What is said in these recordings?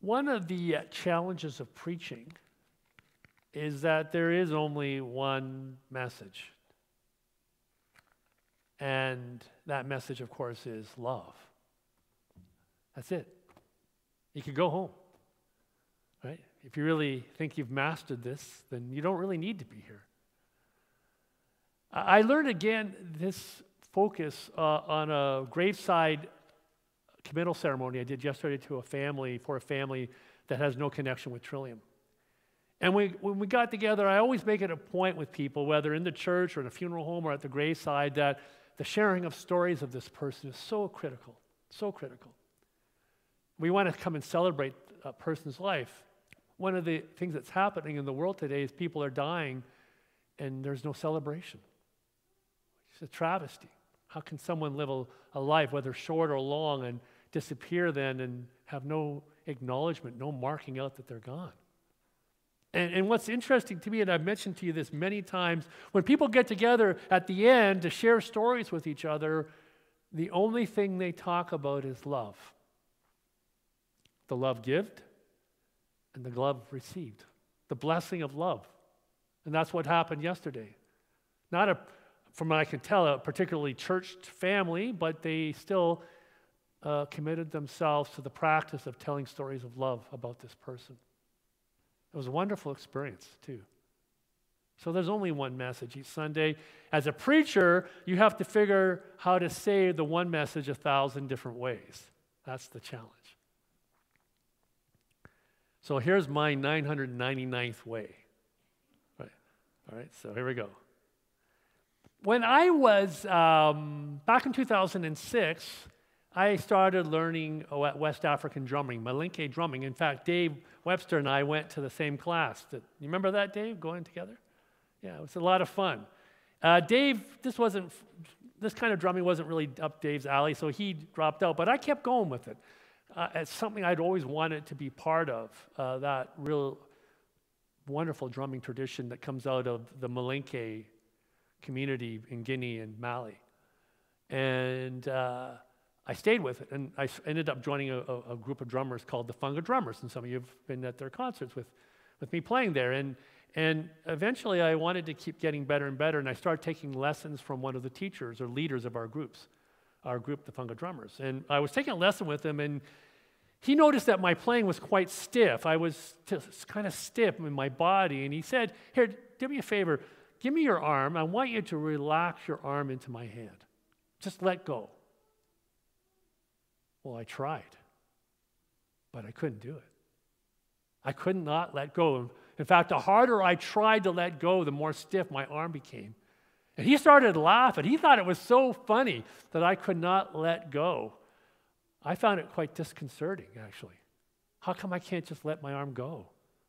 One of the challenges of preaching is that there is only one message. And that message, of course, is love. That's it. You could go home, right? If you really think you've mastered this, then you don't really need to be here. I learned again this focus on a graveside committal ceremony I did yesterday for a family that has no connection with Trillium. And when we got together, I always make it a point with people, whether in the church or in a funeral home or at the graveside, that the sharing of stories of this person is so critical, so critical. We want to come and celebrate a person's life. One of the things that's happening in the world today is people are dying and there's no celebration. It's a travesty. How can someone live a life, whether short or long, and disappear then and have no acknowledgement, no marking out that they're gone? And what's interesting to me, and I've mentioned to you this many times, when people get together at the end to share stories with each other, the only thing they talk about is love. The love given and the love received. The blessing of love. And that's what happened yesterday. From what I can tell, a particularly churched family, but they still committed themselves to the practice of telling stories of love about this person. It was a wonderful experience, too. So there's only one message each Sunday. As a preacher, you have to figure how to say the one message 1,000 different ways. That's the challenge. So here's my 999th way. Right. All right, so here we go. When I was, back in 2006, I started learning West African drumming, Malinke drumming. In fact, Dave Webster and I went to the same class. You remember that, Dave, going together? Yeah, it was a lot of fun. Dave, this kind of drumming wasn't really up Dave's alley, so he dropped out, but I kept going with it. It's something I'd always wanted to be part of, that real wonderful drumming tradition that comes out of the Malinke community in Guinea and Mali. And I stayed with it, and I ended up joining a group of drummers called the Funga Drummers, and some of you have been at their concerts with me playing there. And eventually I wanted to keep getting better and better, and I started taking lessons from one of the teachers or leaders of our group, the Funga Drummers. And I was taking a lesson with him, and he noticed that my playing was quite stiff. I was just kind of stiff in my body, and he said, "Here, do me a favor. Give me your arm. I want you to relax your arm into my hand. Just let go." Well, I tried, but I couldn't do it. I could not let go. In fact, the harder I tried to let go, the more stiff my arm became. And he started laughing. He thought it was so funny that I could not let go. I found it quite disconcerting, actually. How come I can't just let my arm go?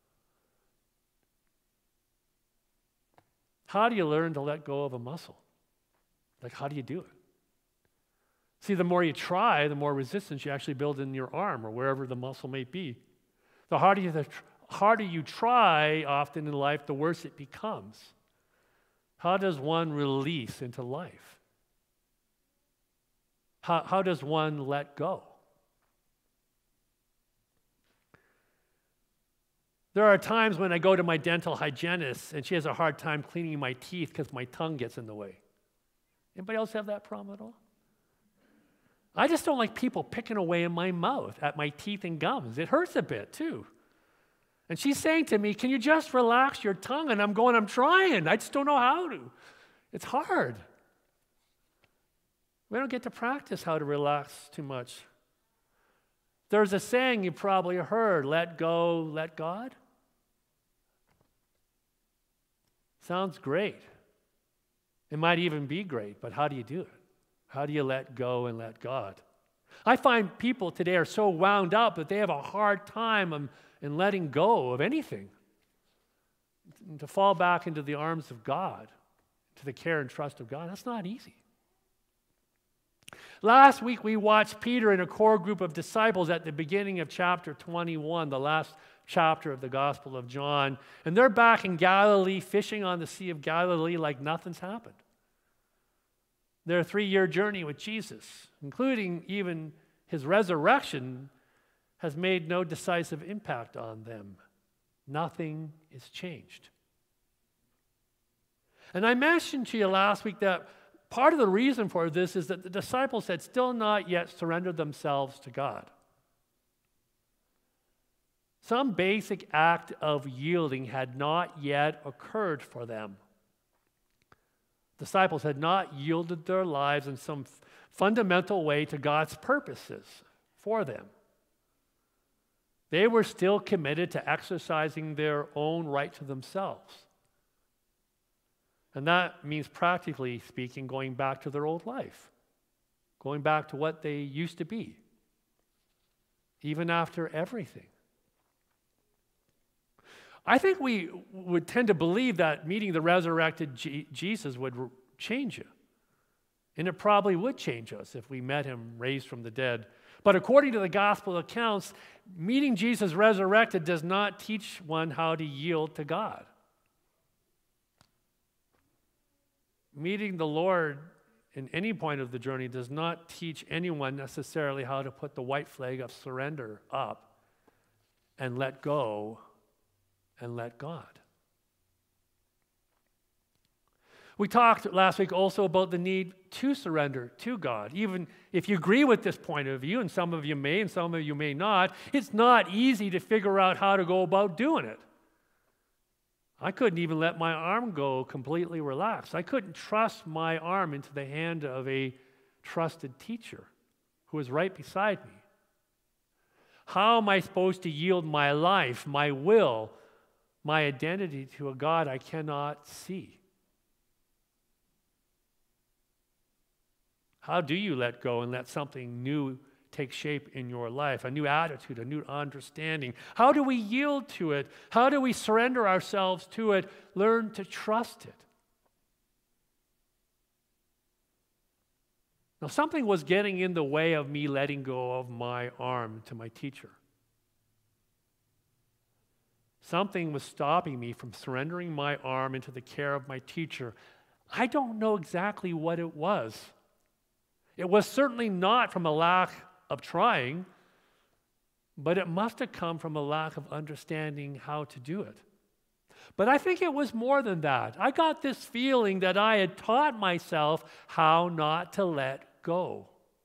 How do you learn to let go of a muscle? Like, how do you do it? See, the more you try, the more resistance you actually build in your arm or wherever the muscle may be. The harder you try often in life, the worse it becomes. How does one release into life? How does one let go? There are times when I go to my dental hygienist and she has a hard time cleaning my teeth because my tongue gets in the way. Anybody else have that problem at all? I just don't like people picking away in my mouth at my teeth and gums. It hurts a bit too. And she's saying to me, "Can you just relax your tongue?" And I'm trying. I just don't know how to. It's hard. We don't get to practice how to relax too much. There's a saying you probably heard, "Let go, let God." Sounds great. It might even be great, but how do you do it? How do you let go and let God? I find people today are so wound up that they have a hard time in letting go of anything. And to fall back into the arms of God, to the care and trust of God, that's not easy. Last week we watched Peter and a core group of disciples at the beginning of chapter 21, the last chapter of the Gospel of John. And they're back in Galilee, fishing on the Sea of Galilee like nothing's happened. Their 3-year journey with Jesus, including even his resurrection, has made no decisive impact on them. Nothing is changed. And I mentioned to you last week that part of the reason for this is that the disciples had still not yet surrendered themselves to God. Some basic act of yielding had not yet occurred for them. Disciples had not yielded their lives in some fundamental way to God's purposes for them. They were still committed to exercising their own right to themselves. And that means, practically speaking, going back to their old life, going back to what they used to be, even after everything. I think we would tend to believe that meeting the resurrected Jesus would change you. And it probably would change us if we met him raised from the dead. But according to the gospel accounts, meeting Jesus resurrected does not teach one how to yield to God. Meeting the Lord in any point of the journey does not teach anyone necessarily how to put the white flag of surrender up and let go and let God. We talked last week also about the need to surrender to God. Even if you agree with this point of view, and some of you may and some of you may not, it's not easy to figure out how to go about doing it. I couldn't even let my arm go completely relaxed. I couldn't trust my arm into the hand of a trusted teacher who was right beside me. How am I supposed to yield my life, my will, my identity to a God I cannot see? How do you let go and let something new take shape in your life, a new attitude, a new understanding? How do we yield to it? How do we surrender ourselves to it, learn to trust it? Now, something was getting in the way of me letting go of my arm to my teacher. Something was stopping me from surrendering my arm into the care of my teacher. I don't know exactly what it was. It was certainly not from a lack of trying, but it must have come from a lack of understanding how to do it. But I think it was more than that. I got this feeling that I had taught myself how not to let go.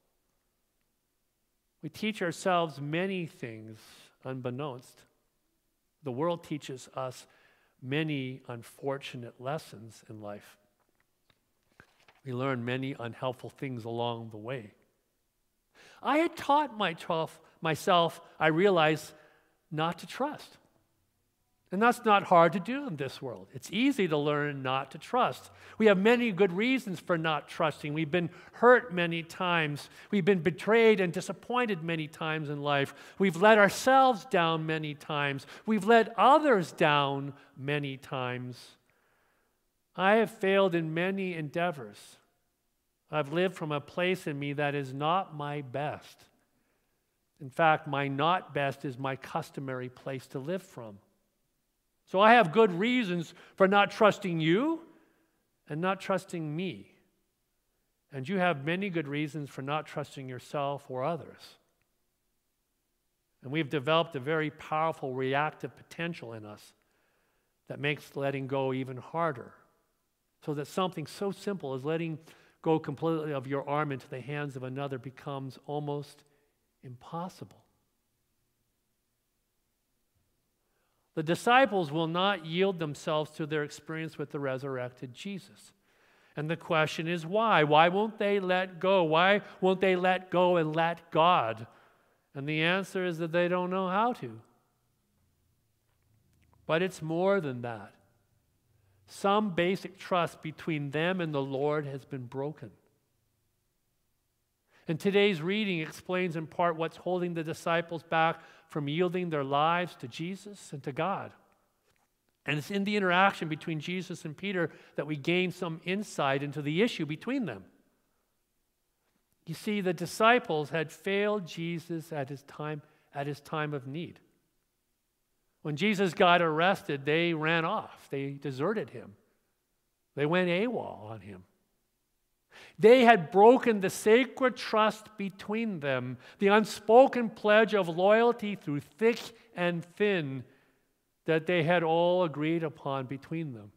We teach ourselves many things unbeknownst. The world teaches us many unfortunate lessons in life. We learn many unhelpful things along the way. I had taught myself, I realized, not to trust. And that's not hard to do in this world. It's easy to learn not to trust. We have many good reasons for not trusting. We've been hurt many times. We've been betrayed and disappointed many times in life. We've let ourselves down many times. We've let others down many times. I have failed in many endeavors. I've lived from a place in me that is not my best. In fact, my not best is my customary place to live from. So I have good reasons for not trusting you and not trusting me. And you have many good reasons for not trusting yourself or others. And we've developed a very powerful reactive potential in us that makes letting go even harder. So that something so simple as letting go completely of your arm into the hands of another becomes almost impossible. The disciples will not yield themselves to their experience with the resurrected Jesus. And the question is why? Why won't they let go? Why won't they let go and let God? And the answer is that they don't know how to. But it's more than that. Some basic trust between them and the Lord has been broken. And today's reading explains in part what's holding the disciples back from yielding their lives to Jesus and to God. And it's in the interaction between Jesus and Peter that we gain some insight into the issue between them. You see, the disciples had failed Jesus at his time of need. When Jesus got arrested, they ran off. They deserted him. They went AWOL on him. They had broken the sacred trust between them, the unspoken pledge of loyalty through thick and thin that they had all agreed upon between them.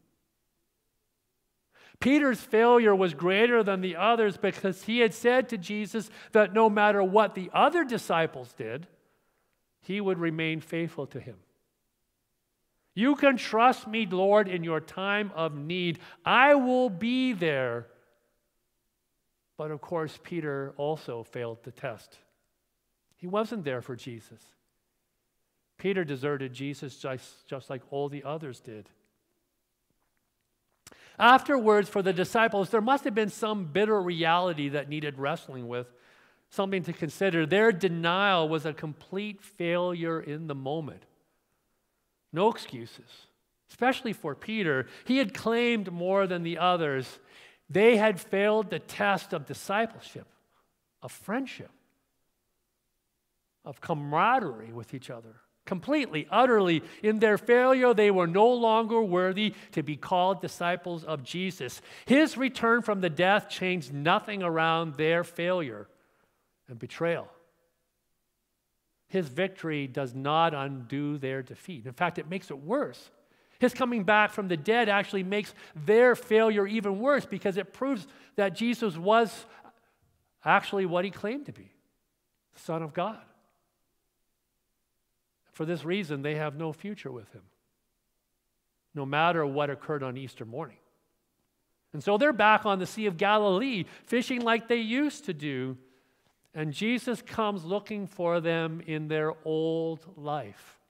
Peter's failure was greater than the others because he had said to Jesus that no matter what the other disciples did, he would remain faithful to him. You can trust me, Lord, in your time of need. I will be there. But of course, Peter also failed the test. He wasn't there for Jesus. Peter deserted Jesus just like all the others did. Afterwards, for the disciples, there must have been some bitter reality that needed wrestling with, something to consider. Their denial was a complete failure in the moment. No excuses, especially for Peter. He had claimed more than the others. They had failed the test of discipleship, of friendship, of camaraderie with each other. Completely, utterly, in their failure, they were no longer worthy to be called disciples of Jesus. His return from the death changed nothing around their failure and betrayal. His victory does not undo their defeat. In fact, it makes it worse. His coming back from the dead actually makes their failure even worse because it proves that Jesus was actually what he claimed to be, the Son of God. For this reason, they have no future with him, no matter what occurred on Easter morning. And so they're back on the Sea of Galilee, fishing like they used to do, and Jesus comes looking for them in their old life.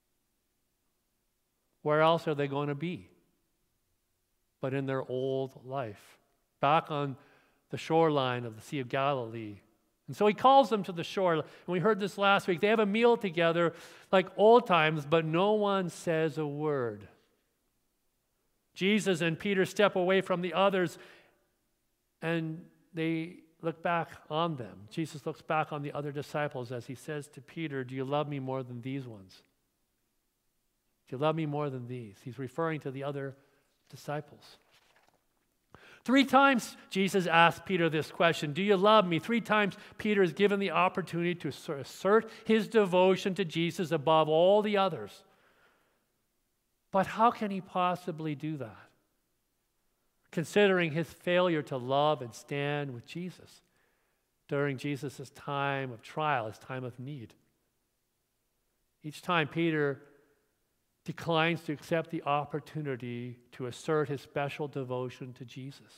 Where else are they going to be but in their old life, back on the shoreline of the Sea of Galilee? And so he calls them to the shore, and we heard this last week. They have a meal together like old times, but no one says a word. Jesus and Peter step away from the others, and they look back on them. Jesus looks back on the other disciples as he says to Peter, "Do you love me more than these ones? Do you love me more than these?" He's referring to the other disciples. 3 times Jesus asked Peter this question, "Do you love me?" 3 times Peter is given the opportunity to assert his devotion to Jesus above all the others. But how can he possibly do that, considering his failure to love and stand with Jesus during Jesus' time of trial, his time of need? Each time Peter declines to accept the opportunity to assert his special devotion to Jesus.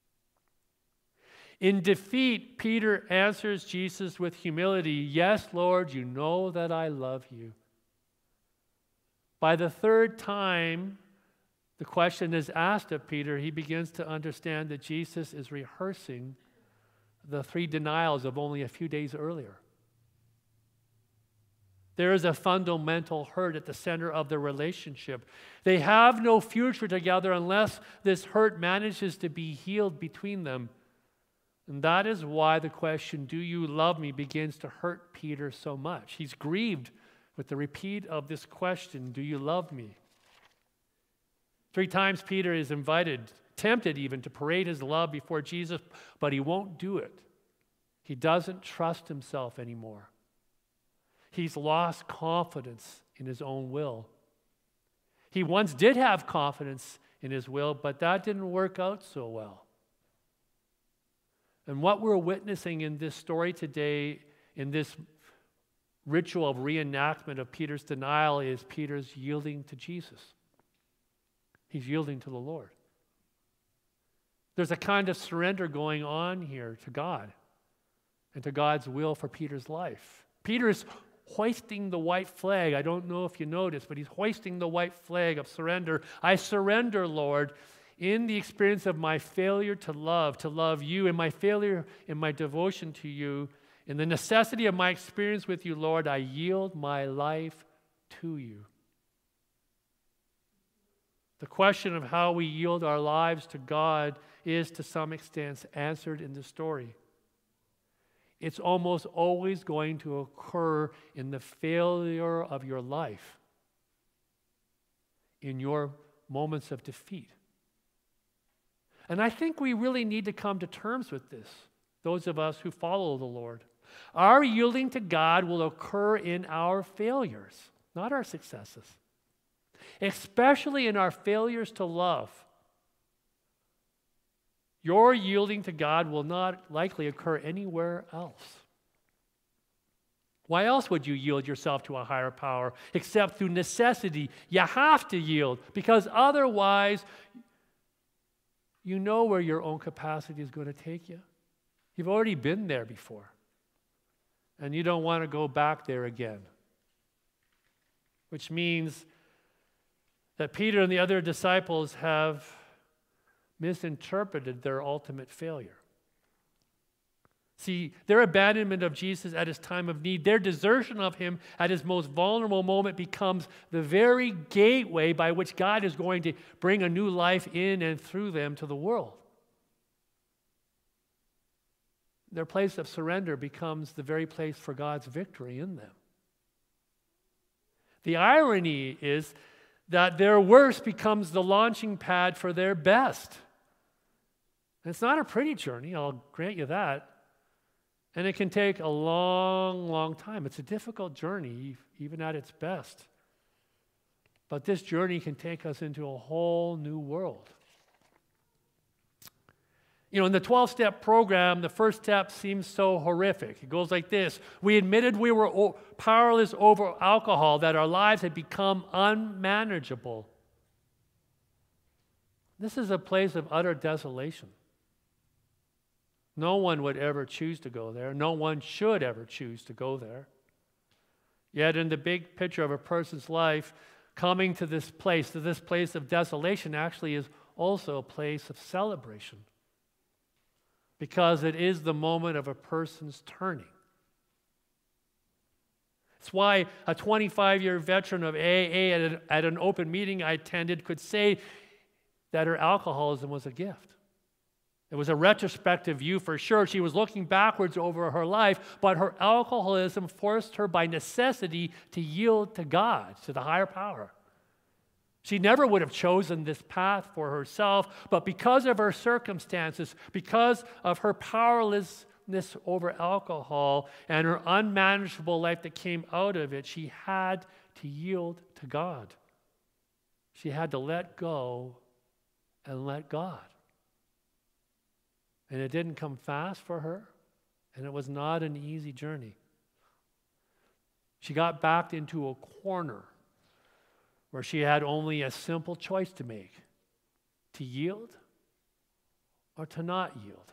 In defeat, Peter answers Jesus with humility, "Yes, Lord, you know that I love you." By the 3rd time the question is asked of Peter, he begins to understand that Jesus is rehearsing the 3 denials of only a few days earlier. There is a fundamental hurt at the center of their relationship. They have no future together unless this hurt manages to be healed between them. And that is why the question, "Do you love me?" begins to hurt Peter so much. He's grieved with the repeat of this question, "Do you love me?" 3 times Peter is invited, tempted even, to parade his love before Jesus, but he won't do it. He doesn't trust himself anymore. He's lost confidence in his own will. He once did have confidence in his will, but that didn't work out so well. And what we're witnessing in this story today, in this ritual of reenactment of Peter's denial, is Peter's yielding to Jesus. He's yielding to the Lord. There's a kind of surrender going on here to God and to God's will for Peter's life. Peter's hoisting the white flag. I don't know if you noticed, but he's hoisting the white flag of surrender. I surrender, Lord, in the experience of my failure to love you, in my failure in my devotion to you, in the necessity of my experience with you, Lord, I yield my life to you. The question of how we yield our lives to God is, to some extent, answered in the story. It's almost always going to occur in the failure of your life, in your moments of defeat. And I think we really need to come to terms with this, those of us who follow the Lord. Our yielding to God will occur in our failures, not our successes, especially in our failures to love. Your yielding to God will not likely occur anywhere else. Why else would you yield yourself to a higher power except through necessity? You have to yield because otherwise you know where your own capacity is going to take you. You've already been there before, and you don't want to go back there again. Which means that Peter and the other disciples have misinterpreted their ultimate failure. See, their abandonment of Jesus at his time of need, their desertion of him at his most vulnerable moment becomes the very gateway by which God is going to bring a new life in and through them to the world. Their place of surrender becomes the very place for God's victory in them. The irony is that their worst becomes the launching pad for their best. And it's not a pretty journey, I'll grant you that. And it can take a long, long time. It's a difficult journey, even at its best. But this journey can take us into a whole new world. You know, in the 12-step program, the first step seems so horrific. It goes like this. We admitted we were powerless over alcohol, that our lives had become unmanageable. This is a place of utter desolation. No one would ever choose to go there. No one should ever choose to go there. Yet in the big picture of a person's life, coming to this place of desolation, actually is also a place of celebration. Because it is the moment of a person's turning. It's why a 25-year veteran of AA at an open meeting I attended could say that her alcoholism was a gift. It was a retrospective view for sure. She was looking backwards over her life, but her alcoholism forced her by necessity to yield to God, to the higher power. She never would have chosen this path for herself, but because of her circumstances, because of her powerlessness over alcohol and her unmanageable life that came out of it, she had to yield to God. She had to let go and let God. And it didn't come fast for her, and it was not an easy journey. She got backed into a corner where she had only a simple choice to make, to yield or to not yield.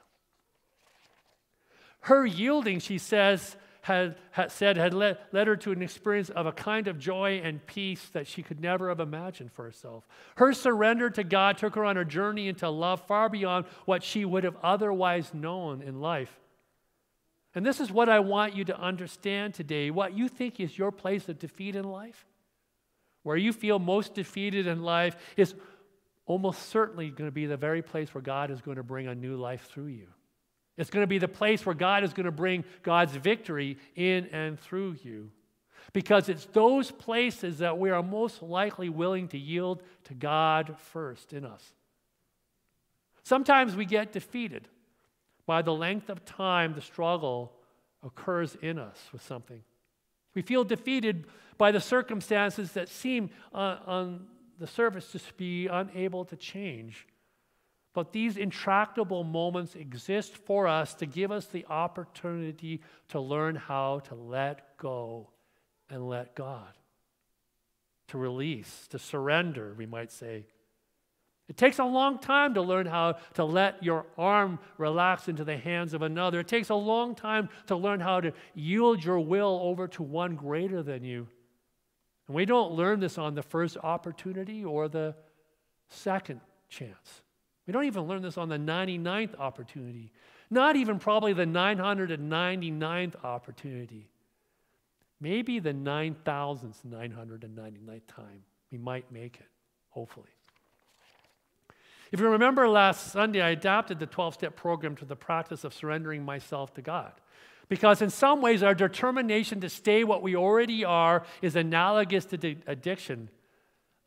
Her yielding, she says, had led her to an experience of a kind of joy and peace that she could never have imagined for herself. Her surrender to God took her on a journey into love far beyond what she would have otherwise known in life. And this is what I want you to understand today, what you think is your place of defeat in life. Where you feel most defeated in life is almost certainly going to be the very place where God is going to bring a new life through you. It's going to be the place where God is going to bring God's victory in and through you. Because it's those places that we are most likely willing to yield to God first in us. Sometimes we get defeated by the length of time the struggle occurs in us with something. We feel defeated by the circumstances that seem on the surface to be unable to change. But these intractable moments exist for us to give us the opportunity to learn how to let go and let God. To release, to surrender, we might say. It takes a long time to learn how to let your arm relax into the hands of another. It takes a long time to learn how to yield your will over to one greater than you. And we don't learn this on the first opportunity or the second chance. We don't even learn this on the 99th opportunity. Not even probably the 999th opportunity. Maybe the 9,999th time we might make it, hopefully. If you remember last Sunday, I adapted the 12-step program to the practice of surrendering myself to God. Because in some ways, our determination to stay what we already are is analogous to addiction.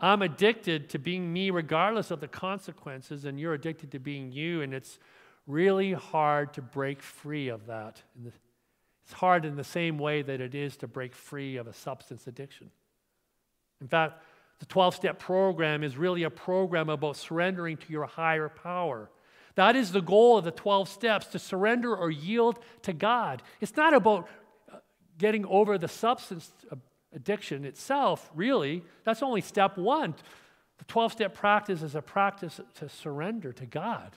I'm addicted to being me regardless of the consequences, and you're addicted to being you, and it's really hard to break free of that. It's hard in the same way that it is to break free of a substance addiction. In fact, the 12-step program is really a program about surrendering to your higher power. That is the goal of the 12 steps, to surrender or yield to God. It's not about getting over the substance addiction itself, really. That's only step one. The 12-step practice is a practice to surrender to God.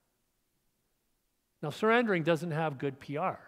Now, surrendering doesn't have good PR.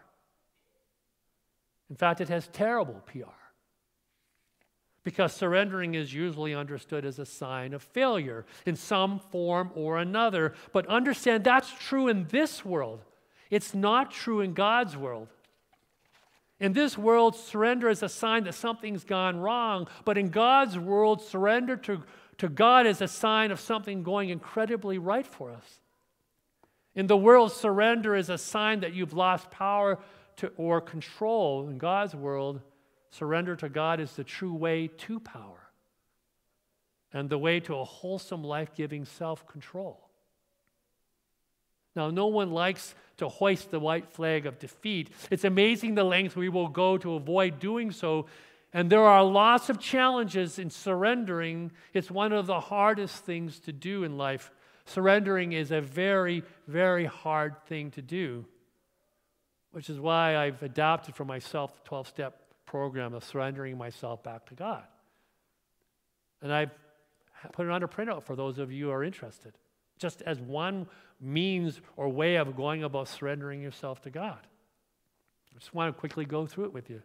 In fact, it has terrible PR. Because surrendering is usually understood as a sign of failure in some form or another. But understand that's true in this world. It's not true in God's world. In this world, surrender is a sign that something's gone wrong. But in God's world, surrender to God is a sign of something going incredibly right for us. In the world, surrender is a sign that you've lost power or control. In God's world, surrender to God is the true way to power and the way to a wholesome, life-giving self-control. Now, no one likes to hoist the white flag of defeat. It's amazing the lengths we will go to avoid doing so, and there are lots of challenges in surrendering. It's one of the hardest things to do in life. Surrendering is a very, very hard thing to do, which is why I've adapted for myself the 12-step program of surrendering myself back to God. And I've put it on a printout for those of you who are interested, just as one means or way of going about surrendering yourself to God. I just want to quickly go through it with you.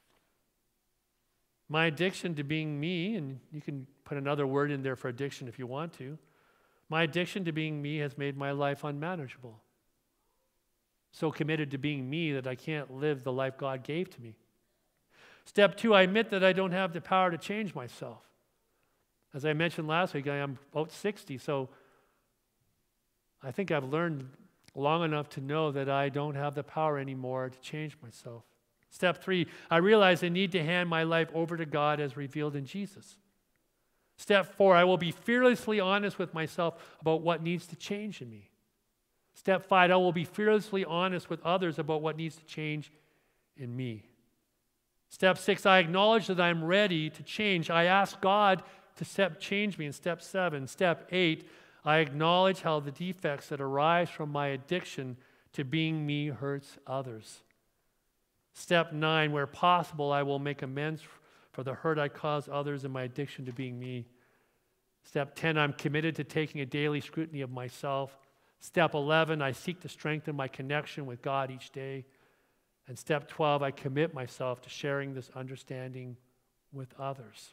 My addiction to being me, and you can put another word in there for addiction if you want to, my addiction to being me has made my life unmanageable. So committed to being me that I can't live the life God gave to me. Step 2, I admit that I don't have the power to change myself. As I mentioned last week, I am about 60, so I think I've learned long enough to know that I don't have the power anymore to change myself. Step 3, I realize I need to hand my life over to God as revealed in Jesus. Step 4, I will be fearlessly honest with myself about what needs to change in me. Step 5, I will be fearlessly honest with others about what needs to change in me. Step 6, I acknowledge that I'm ready to change. I ask God to change me in step 7. Step 8, I acknowledge how the defects that arise from my addiction to being me hurts others. Step 9, where possible, I will make amends for the hurt I cause others in my addiction to being me. Step 10, I'm committed to taking a daily scrutiny of myself. Step 11, I seek to strengthen my connection with God each day. And step 12, I commit myself to sharing this understanding with others.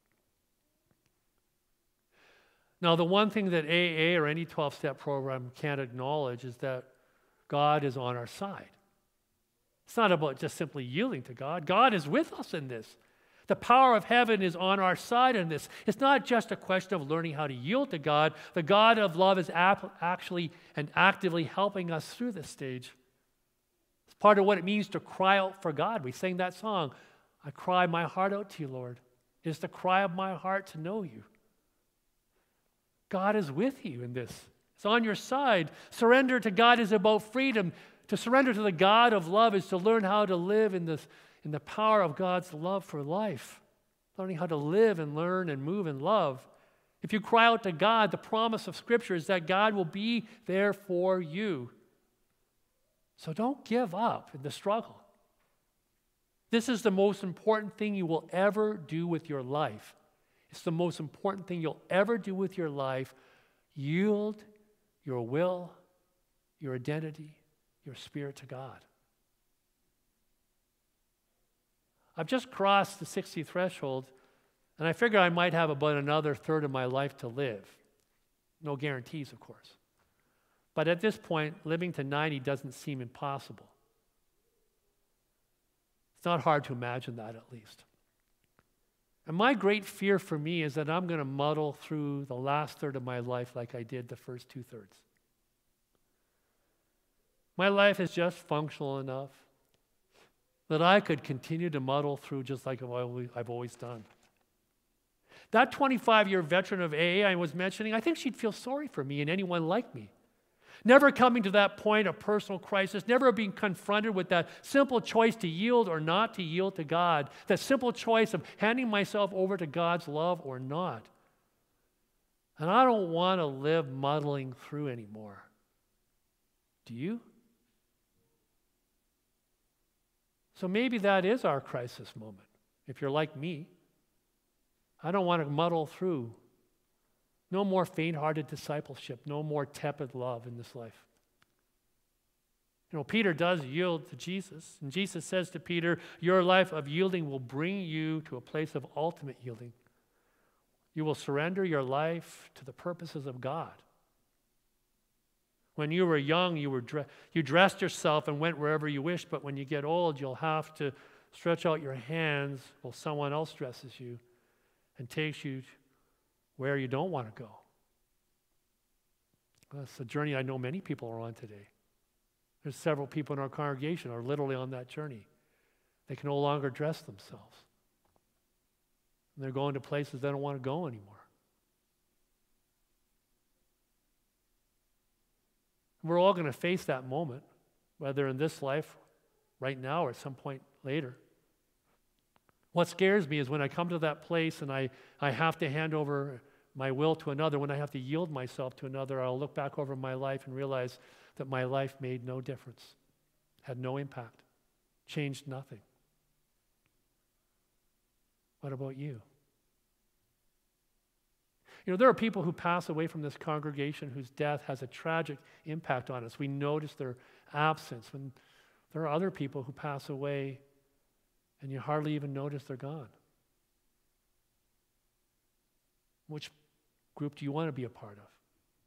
Now, the one thing that AA or any 12-step program can't acknowledge is that God is on our side. It's not about just simply yielding to God. God is with us in this. The power of heaven is on our side in this. It's not just a question of learning how to yield to God. The God of love is actually and actively helping us through this stage. It's part of what it means to cry out for God. We sang that song, I cry my heart out to you, Lord. It is the cry of my heart to know you. God is with you in this. It's on your side. Surrender to God is about freedom. To surrender to the God of love is to learn how to live in the power of God's love for life. Learning how to live and learn and move in love. If you cry out to God, the promise of Scripture is that God will be there for you. So don't give up in the struggle. This is the most important thing you will ever do with your life. It's the most important thing you'll ever do with your life. Yield your will, your identity, your spirit to God. I've just crossed the 60 threshold, and I figure I might have about another third of my life to live. No guarantees, of course. But at this point, living to 90 doesn't seem impossible. It's not hard to imagine that, at least. And my great fear for me is that I'm going to muddle through the last third of my life like I did the first 2/3. My life is just functional enough that I could continue to muddle through just like I've always done. That 25-year veteran of AA I was mentioning, I think she'd feel sorry for me and anyone like me. Never coming to that point of personal crisis, never being confronted with that simple choice to yield or not to yield to God, that simple choice of handing myself over to God's love or not. And I don't want to live muddling through anymore. Do you? So maybe that is our crisis moment. If you're like me, I don't want to muddle through. No more faint-hearted discipleship, no more tepid love in this life. You know, Peter does yield to Jesus, and Jesus says to Peter, your life of yielding will bring you to a place of ultimate yielding. You will surrender your life to the purposes of God. When you were young, you dressed yourself and went wherever you wished, but when you get old, you'll have to stretch out your hands while someone else dresses you and takes you where you don't want to go. That's a journey I know many people are on today. There's several people in our congregation who are literally on that journey. They can no longer dress themselves. And they're going to places they don't want to go anymore. We're all going to face that moment, whether in this life, right now, or at some point later. What scares me is when I come to that place and I have to hand over my will to another, when I have to yield myself to another, I'll look back over my life and realize that my life made no difference, had no impact, changed nothing. What about you? You know, there are people who pass away from this congregation whose death has a tragic impact on us. We notice their absence. When there are other people who pass away and you hardly even notice they're gone. Which group do you want to be a part of?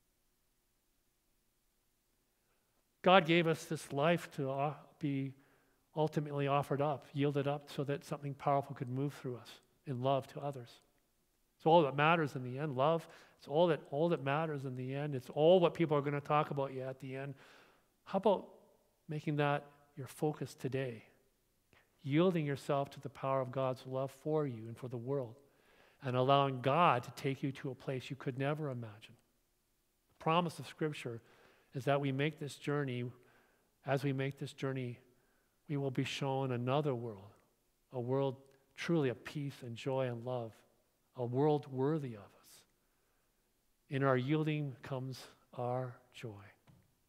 God gave us this life to be ultimately offered up, yielded up, so that something powerful could move through us in love to others. It's all that matters in the end. Love, it's all that matters in the end. It's all what people are going to talk about you at the end. How about making that your focus today? Yielding yourself to the power of God's love for you and for the world, and allowing God to take you to a place you could never imagine. The promise of Scripture is that we make this journey, as we make this journey, we will be shown another world, a world truly of peace and joy and love, a world worthy of us. In our yielding comes our joy.